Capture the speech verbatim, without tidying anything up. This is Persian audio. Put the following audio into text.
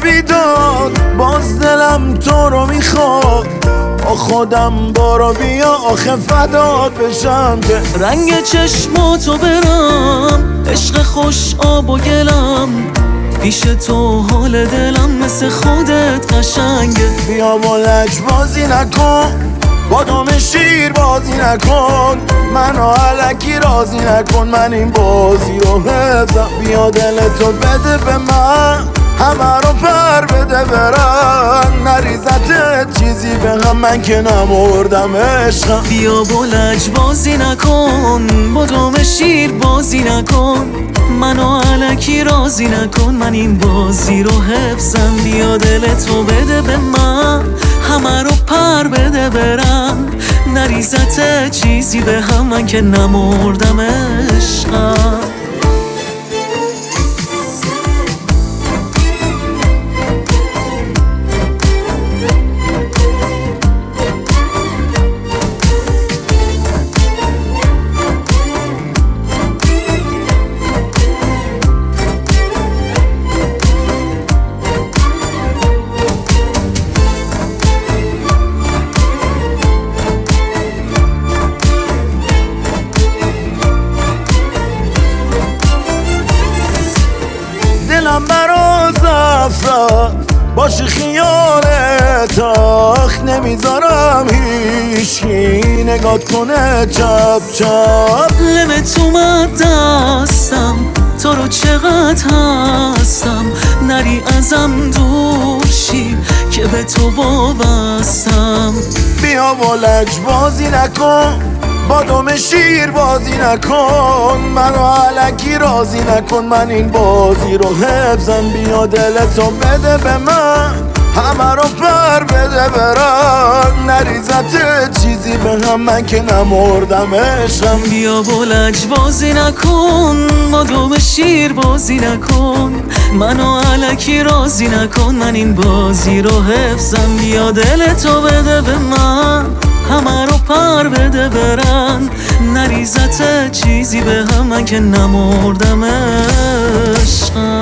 بیداد، باز دلم تو رو میخواد. با خودم بارا بیا آخه فدات بشم که رنگ چشماتو برم، عشق خوش آب و گلم، پیش تو حال دلم مثل خودت قشنگه. بیا با لج بازی نکن، با دم شیر بازی نکن، منو علکی راضی نکن، من این بازی رو حفظم. بیا دلتو بده به من، همه رو پر بده برن، نریزت چیزی به هم من که نمردم عشقم. بیا با لج بازی نکن، با دم شیر بازی نکن، منو علکی راضی نکن، من این بازی رو حفظم. بیا دلتو بده به من، همه رو پر بده برم، نریزت چیزی به هم من که نمردم عشقم. دلم برا زفت باشی خیالت، آخ نمیذارم هیچکی نگات کنه چپ چپ. لمت اومد دستم، تو رو چقدر هستم، نری ازم دور شی که به تو وابستم. بیا با لج بازی نکن، با دم شیر بازی نکن، منو علکی راضی نکن، من این بازی رو حفظم. بیا دلتو بده به من، همه رو پر بده برن، نریزت چیزی به هم من که نمردم عشقم. بیا با لج بازی نکن، با دم شیر بازی نکن، منو علکی راضی نکن، من این بازی رو حفظم. بیا دلتو بده به من، همه رو پر بده برن، نریزت چیزی به هم من که نمردم عشقم.